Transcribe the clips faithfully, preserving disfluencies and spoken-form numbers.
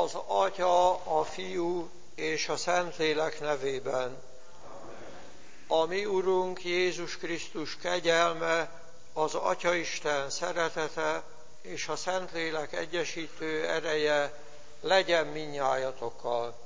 Az Atya, a Fiú és a Szentlélek nevében. A mi Urunk Jézus Krisztus kegyelme, az Atyaisten szeretete és a Szentlélek egyesítő ereje legyen mindnyájatokkal.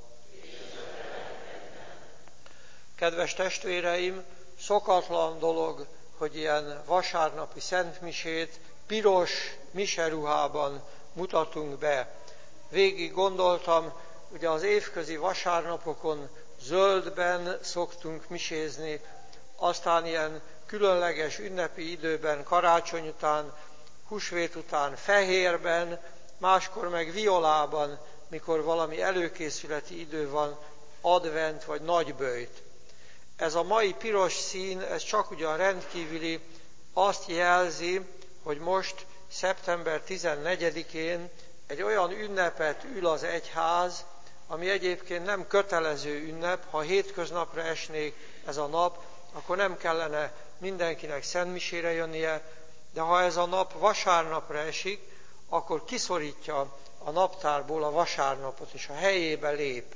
Kedves testvéreim, szokatlan dolog, hogy ilyen vasárnapi szentmisét piros miseruhában mutatunk be. Végig gondoltam, ugye az évközi vasárnapokon zöldben szoktunk misézni, aztán ilyen különleges ünnepi időben, karácsony után, húsvét után fehérben, máskor meg violában, mikor valami előkészületi idő van, advent vagy nagyböjt. Ez a mai piros szín, ez csak ugyan rendkívüli, azt jelzi, hogy most szeptember tizennegyedikén egy olyan ünnepet ül az egyház, ami egyébként nem kötelező ünnep. Ha hétköznapra esnék ez a nap, akkor nem kellene mindenkinek szentmisére jönnie, de ha ez a nap vasárnapra esik, akkor kiszorítja a naptárból a vasárnapot, és a helyébe lép.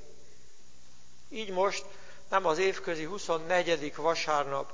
Így most nem az évközi huszonnegyedik vasárnap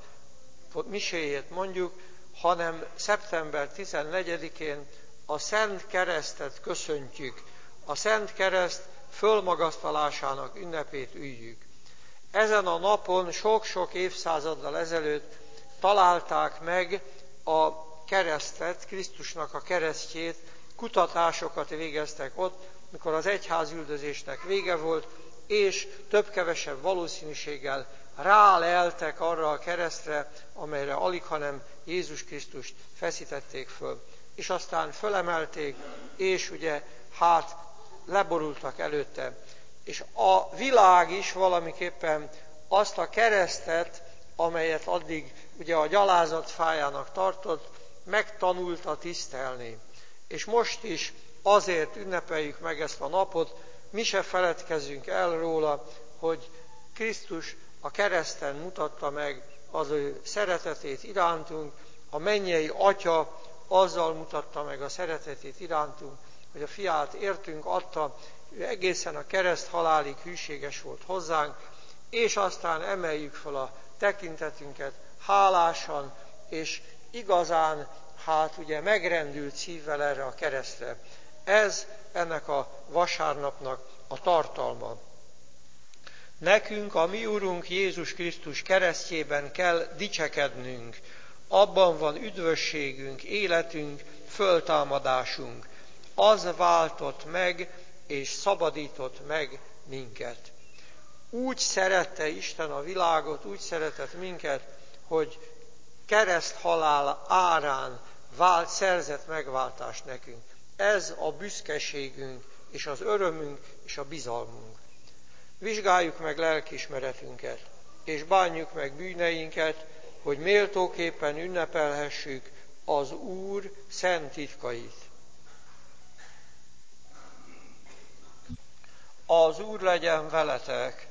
miséjét mondjuk, hanem szeptember tizennegyedikén a Szent Keresztet köszöntjük, a Szent Kereszt fölmagasztalásának ünnepét üljük. Ezen a napon sok-sok évszázaddal ezelőtt találták meg a keresztet, Krisztusnak a keresztjét, kutatásokat végeztek ott, mikor az egyházüldözésnek vége volt, és több-kevesebb valószínűséggel ráleltek arra a keresztre, amelyre alighanem Jézus Krisztust feszítették föl. És aztán fölemelték, és ugye hát leborultak előtte. És a világ is valamiképpen azt a keresztet, amelyet addig ugye a gyalázat fájának tartott, megtanulta tisztelni. És most is azért ünnepeljük meg ezt a napot, mi se feledkezzünk el róla, hogy Krisztus a kereszten mutatta meg az ő szeretetét irántunk, a mennyei Atya azzal mutatta meg a szeretetét irántunk, hogy a fiát értünk adta, ő egészen a kereszt halálig hűséges volt hozzánk, és aztán emeljük fel a tekintetünket hálásan, és igazán, hát ugye megrendült szívvel erre a keresztre. Ez ennek a vasárnapnak a tartalma. Nekünk a mi Urunk Jézus Krisztus keresztjében kell dicsekednünk. Abban van üdvösségünk, életünk, föltámadásunk. Az váltott meg és szabadított meg minket. Úgy szerette Isten a világot, úgy szeretett minket, hogy kereszthalál árán vált, szerzett megváltást nekünk. Ez a büszkeségünk, és az örömünk, és a bizalmunk. Vizsgáljuk meg lelkiismeretünket, és bánjuk meg bűneinket, hogy méltóképpen ünnepelhessük az Úr szent titkait. Az Úr legyen veletek!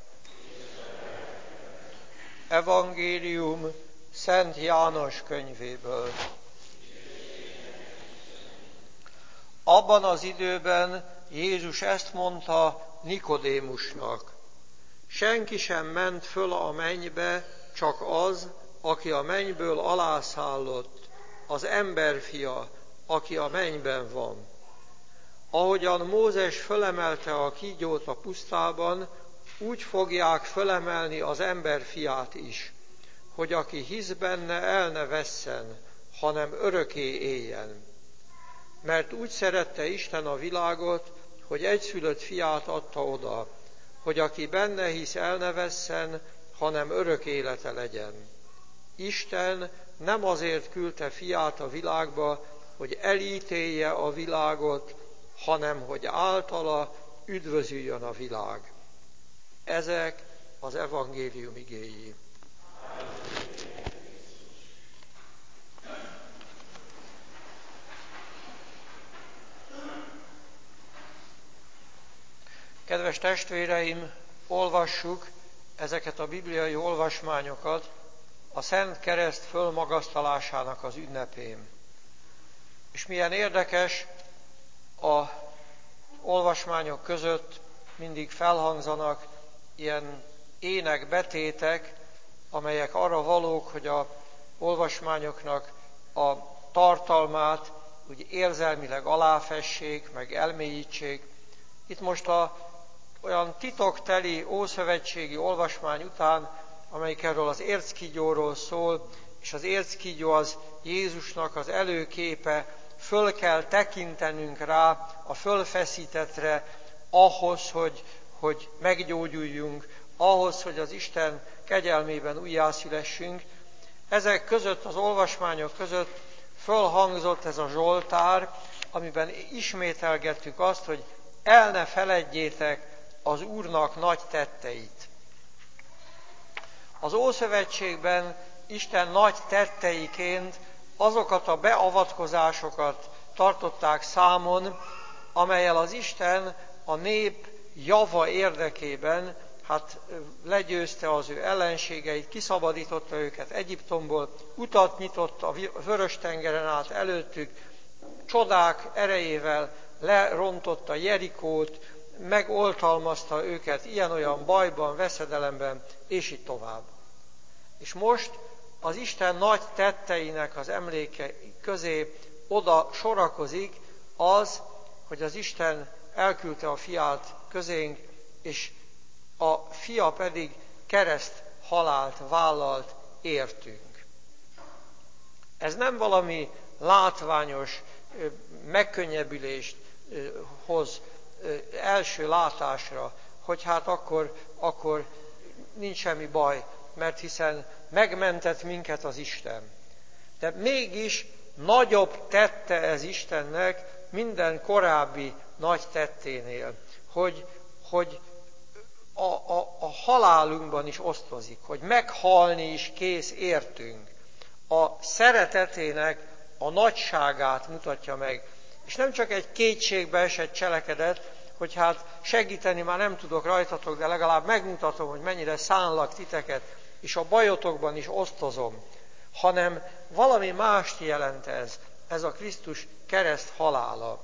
Evangélium Szent János könyvéből. Abban az időben Jézus ezt mondta Nikodémusnak: senki sem ment föl a mennybe, csak az, aki a mennyből alászállott, az emberfia, aki a mennyben van. Ahogyan Mózes fölemelte a kígyót a pusztában, úgy fogják fölemelni az emberfiát is, hogy aki hisz benne, el ne vesszen, hanem örökké éljen. Mert úgy szerette Isten a világot, hogy egyszülött fiát adta oda, hogy aki benne hisz, el ne vesszen, hanem örök élete legyen. Isten nem azért küldte fiát a világba, hogy elítélje a világot, hanem hogy általa üdvözüljön a világ. Ezek az evangélium igéi. Kedves testvéreim, olvassuk ezeket a bibliai olvasmányokat a Szent Kereszt fölmagasztalásának az ünnepén. És milyen érdekes, a olvasmányok között mindig felhangzanak ilyen énekbetétek, amelyek arra valók, hogy a olvasmányoknak a tartalmát úgy érzelmileg aláfessék, meg elmélyítsék. Itt most a olyan titokteli ószövetségi olvasmány után, amelyik erről az érckígyóról szól, és az érckígyó az Jézusnak az előképe, föl kell tekintenünk rá a fölfeszítettre, ahhoz, hogy, hogy meggyógyuljunk, ahhoz, hogy az Isten kegyelmében újjászülessünk. Ezek között, az olvasmányok között fölhangzott ez a Zsoltár, amiben ismételgettük azt, hogy el ne feledjétek az Úrnak nagy tetteit. Az Ószövetségben Isten nagy tetteiként azokat a beavatkozásokat tartották számon, amellyel az Isten a nép java érdekében hát legyőzte az ő ellenségeit, kiszabadította őket Egyiptomból, utat nyitott a Vörös-tengeren át előttük, csodák erejével lerontotta Jerikót, megoltalmazta őket ilyen-olyan bajban, veszedelemben, és így tovább. És most az Isten nagy tetteinek az emléke közé oda sorakozik az, hogy az Isten elküldte a fiát közénk, és a fia pedig kereszt halált vállalt értünk. Ez nem valami látványos megkönnyebbülést hoz első látásra, hogy hát akkor, akkor nincs semmi baj, mert hiszen megmentett minket az Isten. De mégis nagyobb tette ez Istennek minden korábbi nagy tetténél, hogy, hogy a, a, a halálunkban is osztozik, hogy meghalni is kész értünk. A szeretetének a nagyságát mutatja meg. És nem csak egy kétségbe esett cselekedet, hogy hát segíteni már nem tudok rajtatok, de legalább megmutatom, hogy mennyire szánlak titeket, és a bajotokban is osztozom, hanem valami mást jelent ez, ez a Krisztus kereszt halála.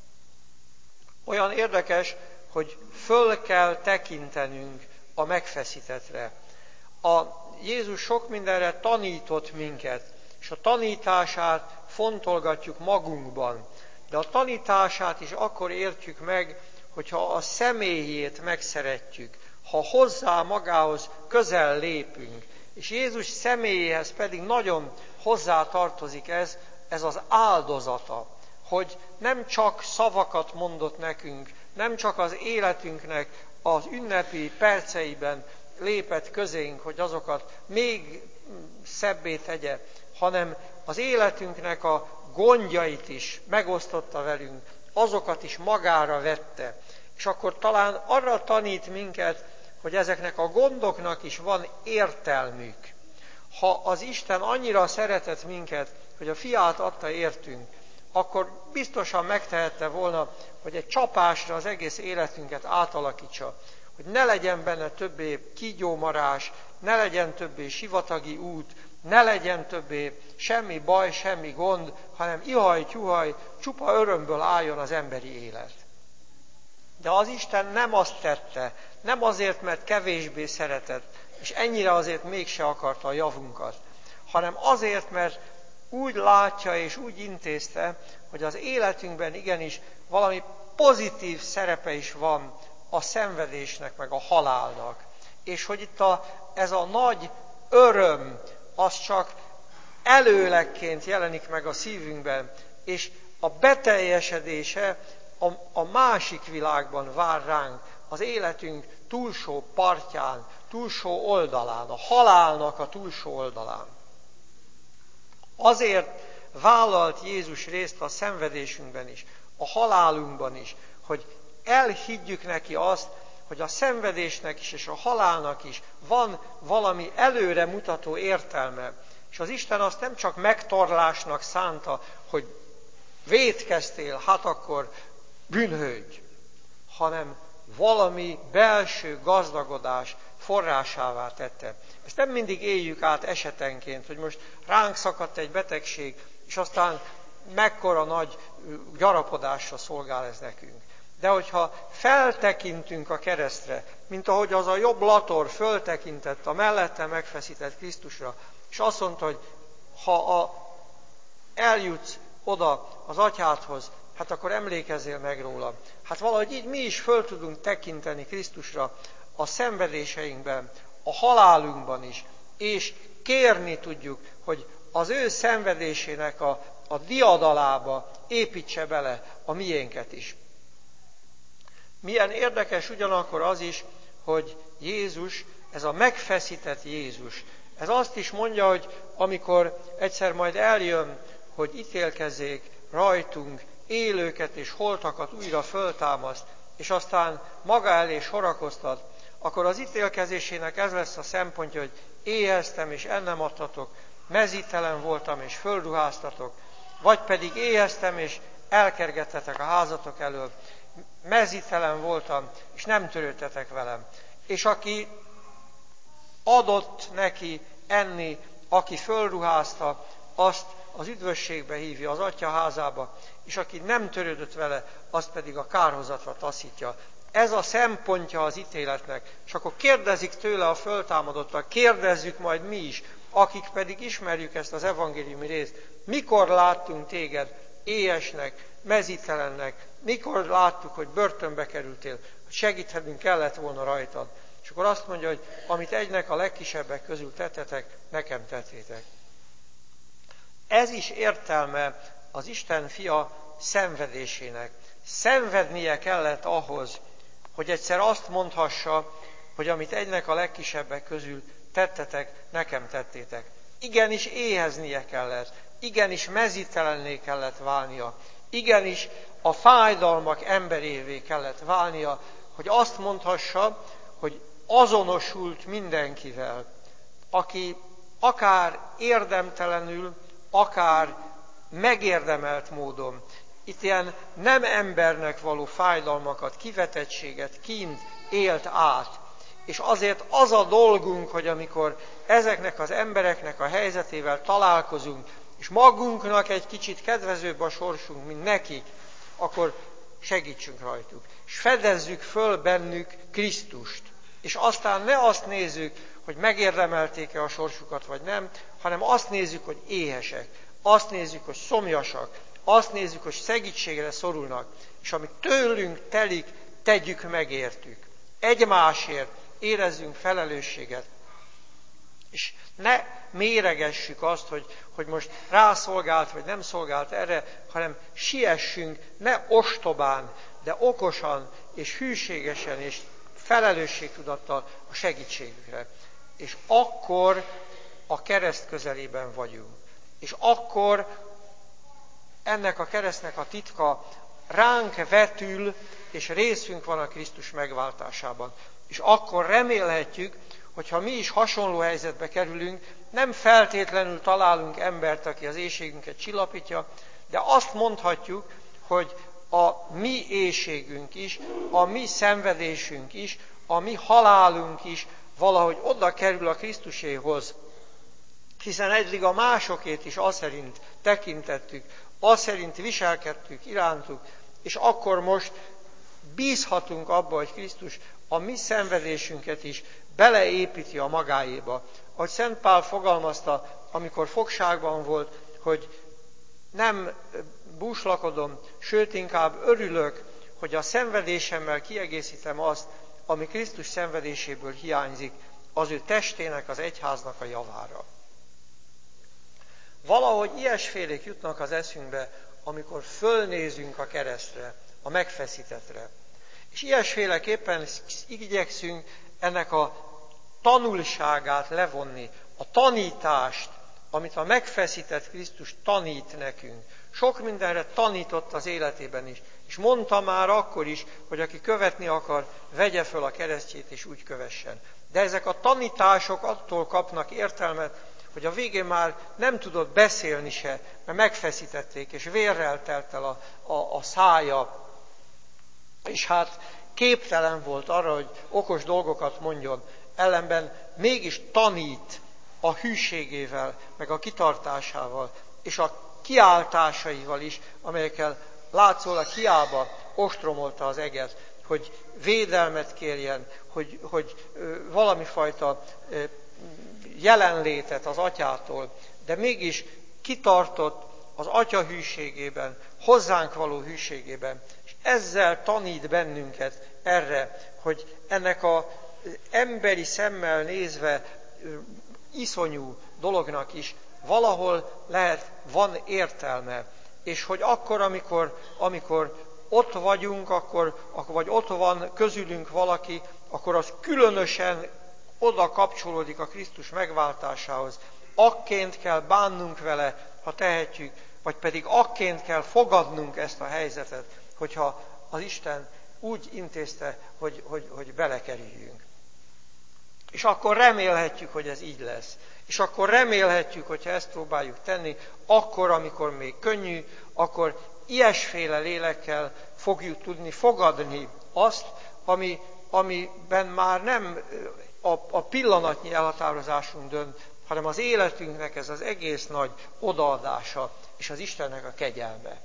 Olyan érdekes, hogy föl kell tekintenünk a megfeszítettre. A Jézus sok mindenre tanított minket, és a tanítását fontolgatjuk magunkban, de a tanítását is akkor értjük meg, hogyha a személyét megszeretjük, ha hozzá magához közel lépünk. És Jézus személyéhez pedig nagyon hozzá tartozik ez, ez az áldozata, hogy nem csak szavakat mondott nekünk, nem csak az életünknek az ünnepi perceiben lépett közénk, hogy azokat még szebbé tegye, hanem az életünknek a gondjait is megosztotta velünk, azokat is magára vette. És akkor talán arra tanít minket, hogy ezeknek a gondoknak is van értelmük. Ha az Isten annyira szeretett minket, hogy a fiát adta értünk, akkor biztosan megtehette volna, hogy egy csapásra az egész életünket átalakítsa, hogy ne legyen benne többé kígyómarás, ne legyen többé sivatagi út, ne legyen többé semmi baj, semmi gond, hanem ihaj-tyuhaj, csupa örömből álljon az emberi élet. De az Isten nem azt tette, nem azért, mert kevésbé szeretett, és ennyire azért mégse akarta a javunkat, hanem azért, mert úgy látja és úgy intézte, hogy az életünkben igenis valami pozitív szerepe is van a szenvedésnek, meg a halálnak. És hogy itt a, ez a nagy öröm, az csak előlegként jelenik meg a szívünkben, és a beteljesedése a, a másik világban vár ránk, az életünk túlsó partján, túlsó oldalán, a halálnak a túlsó oldalán. Azért vállalt Jézus részt a szenvedésünkben is, a halálunkban is, hogy elhiggyük neki azt, hogy a szenvedésnek is és a halálnak is van valami előre mutató értelme. És az Isten azt nem csak megtorlásnak szánta, hogy vétkeztél, hát akkor bűnhődj, hanem valami belső gazdagodás forrásává tette. Ezt nem mindig éljük át esetenként, hogy most ránk szakadt egy betegség, és aztán mekkora nagy gyarapodásra szolgál ez nekünk. De hogyha feltekintünk a keresztre, mint ahogy az a jobb lator föltekintett a mellette megfeszített Krisztusra, és azt mondta, hogy ha a, eljutsz oda az atyádhoz, hát akkor emlékezzél meg róla. Hát valahogy így mi is föl tudunk tekinteni Krisztusra a szenvedéseinkben, a halálunkban is, és kérni tudjuk, hogy az ő szenvedésének a, a diadalába építse bele a miénket is. Milyen érdekes ugyanakkor az is, hogy Jézus, ez a megfeszített Jézus, ez azt is mondja, hogy amikor egyszer majd eljön, hogy ítélkezzék rajtunk, élőket és holtakat újra föltámaszt, és aztán maga elé sorakoztat, akkor az ítélkezésének ez lesz a szempontja, hogy éheztem és ennem adtatok, mezítelen voltam és fölruháztatok, vagy pedig éheztem és elkergettetek a házatok elől, mezítelen voltam és nem törődtetek velem. És aki adott neki enni, aki fölruházta, azt az üdvösségbe hívja, az atya házába, és aki nem törődött vele, azt pedig a kárhozatra taszítja. Ez a szempontja az ítéletnek. És akkor kérdezik tőle a föltámadottak, kérdezzük majd mi is, akik pedig ismerjük ezt az evangéliumi részt. Mikor láttunk téged éhesnek, mezítelennek, mikor láttuk, hogy börtönbe kerültél, hogy segíthetünk kellett volna rajtad. És akkor azt mondja, hogy amit egynek a legkisebbek közül tettetek, nekem tettétek. Ez is értelme az Isten fia szenvedésének. Szenvednie kellett ahhoz, hogy egyszer azt mondhassa, hogy amit egynek a legkisebbek közül tettetek, nekem tettétek. Igenis éheznie kellett, igenis mezítelenné kellett válnia, igenis a fájdalmak emberévé kellett válnia, hogy azt mondhassa, hogy azonosult mindenkivel, aki akár érdemtelenül, akár megérdemelt módon, itt ilyen nem embernek való fájdalmakat, kivetettséget, kínt élt át. És azért az a dolgunk, hogy amikor ezeknek az embereknek a helyzetével találkozunk, és magunknak egy kicsit kedvezőbb a sorsunk, mint nekik, akkor segítsünk rajtuk. És fedezzük föl bennük Krisztust. És aztán ne azt nézzük, hogy megérdemelték-e a sorsukat, vagy nem, hanem azt nézzük, hogy éhesek. Azt nézzük, hogy szomjasak. Azt nézzük, hogy segítségre szorulnak. És ami tőlünk telik, tegyük meg értük. Egymásért érezzünk felelősséget. És ne méregessük azt, hogy, hogy most rászolgált, vagy nem szolgált erre, hanem siessünk, ne ostobán, de okosan, és hűségesen, és felelősségtudattal a segítségükre. És akkor a kereszt közelében vagyunk. És akkor ennek a keresztnek a titka ránk vetül, és részünk van a Krisztus megváltásában. És akkor remélhetjük, hogyha mi is hasonló helyzetbe kerülünk, nem feltétlenül találunk embert, aki az éhségünket csillapítja, de azt mondhatjuk, hogy a mi éhségünk is, a mi szenvedésünk is, a mi halálunk is valahogy oda kerül a Krisztuséhoz. Hiszen eddig a másokét is az szerint tekintettük, az szerint viselkedtük irántuk, és akkor most bízhatunk abba, hogy Krisztus a mi szenvedésünket is beleépíti a magáéba. Ahogy Szent Pál fogalmazta, amikor fogságban volt, hogy nem búslakodom, sőt inkább örülök, hogy a szenvedésemmel kiegészítem azt, ami Krisztus szenvedéséből hiányzik, az ő testének, az egyháznak a javára. Valahogy ilyesfélék jutnak az eszünkbe, amikor fölnézünk a keresztre, a megfeszítettre. És ilyesféleképpen igyekszünk ennek a tanulságát levonni, a tanítást, amit a megfeszített Krisztus tanít nekünk. Sok mindenre tanított az életében is, és mondta már akkor is, hogy aki követni akar, vegye föl a keresztjét és úgy kövessen. De ezek a tanítások attól kapnak értelmet, hogy a végén már nem tudott beszélni se, mert megfeszítették, és vérrel telt el a, a, a szája, és hát képtelen volt arra, hogy okos dolgokat mondjon, ellenben mégis tanít a hűségével, meg a kitartásával, és a kiáltásaival is, amelyekkel látszólag hiába ostromolta az eget, hogy védelmet kérjen, hogy, hogy valami fajta jelenlétet az atyától, de mégis kitartott az atya hűségében, hozzánk való hűségében, és ezzel tanít bennünket erre, hogy ennek az emberi szemmel nézve iszonyú dolognak is valahol lehet, van értelme, és hogy akkor, amikor, amikor ott vagyunk, akkor, vagy ott van közülünk valaki, akkor az különösen oda kapcsolódik a Krisztus megváltásához. Akként kell bánnunk vele, ha tehetjük, vagy pedig akként kell fogadnunk ezt a helyzetet, hogyha az Isten úgy intézte, hogy, hogy, hogy belekerüljünk. És akkor remélhetjük, hogy ez így lesz. És akkor remélhetjük, hogyha ezt próbáljuk tenni, akkor, amikor még könnyű, akkor ilyesféle lélekkel fogjuk tudni fogadni azt, ami, amiben már nem a, a pillanatnyi elhatározásunk dönt, hanem az életünknek ez az egész nagy odaadása, és az Istennek a kegyelme.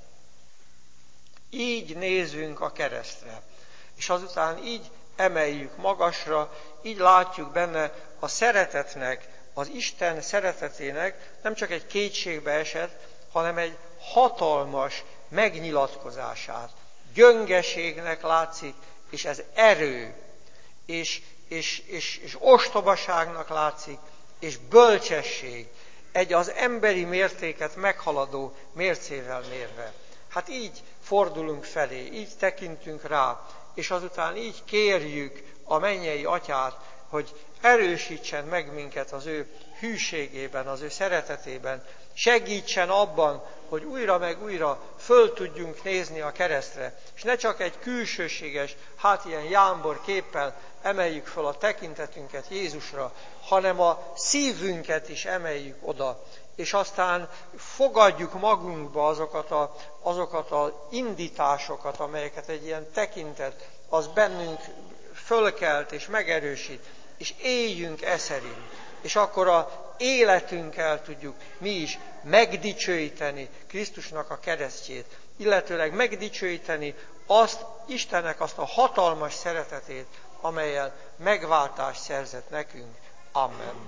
Így nézünk a keresztre, és azután így emeljük magasra, így látjuk benne a szeretetnek, az Isten szeretetének nem csak egy kétségbe esett, hanem egy hatalmas megnyilatkozását. Gyöngeségnek látszik, és ez erő, és, és, és, és ostobaságnak látszik, és bölcsesség, egy az emberi mértéket meghaladó mércével mérve. Hát így fordulunk felé, így tekintünk rá, és azután így kérjük a mennyei Atyát, hogy erősítsen meg minket az ő hűségében, az ő szeretetében, segítsen abban, hogy újra meg újra föl tudjunk nézni a keresztre, és ne csak egy külsőséges, hát ilyen jámbor képpel emeljük föl a tekintetünket Jézusra, hanem a szívünket is emeljük oda, és aztán fogadjuk magunkba azokat a, azokat a indításokat, amelyeket egy ilyen tekintet, az bennünk fölkelt és megerősít, és éljünk e szerint. És akkor a életünkkel tudjuk mi is megdicsőíteni Krisztusnak a keresztjét, illetőleg megdicsőíteni azt, Istennek azt a hatalmas szeretetét, amellyel megváltást szerzett nekünk. Amen.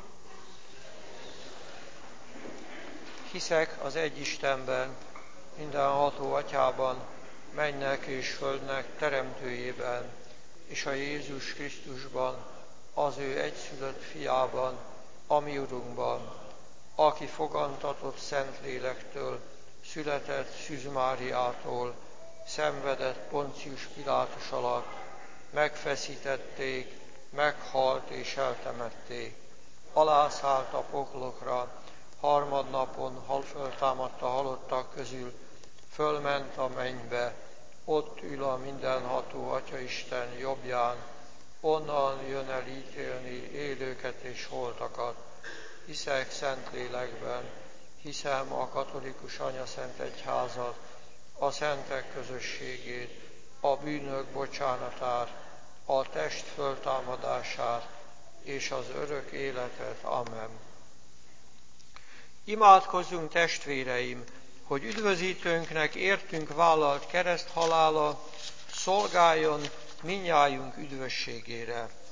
Hiszek az egy Istenben, mindenható Atyában, mennek és földnek teremtőjében, és a Jézus Krisztusban, az ő egyszülött fiában, a mi Urunkban, aki fogantatott Szentlélektől, született Szűz Máriától, szenvedett Poncius Pilátus alatt, megfeszítették, meghalt és eltemették, alászállt a poklokra, harmadnapon föltámadt a halottak közül, fölment a mennybe, ott ül a mindenható Atyaisten jobbján, onnan jön el ítélni élőket és holtakat. Hiszek Szentlélekben, hiszem a katolikus anyaszent egyházat, a szentek közösségét, a bűnök bocsánatát, a test föltámadását és az örök életet. Amen. Imádkozzunk, testvéreim, hogy üdvözítőnknek értünk vállalt kereszthalála szolgáljon mindnyájunk üdvösségére.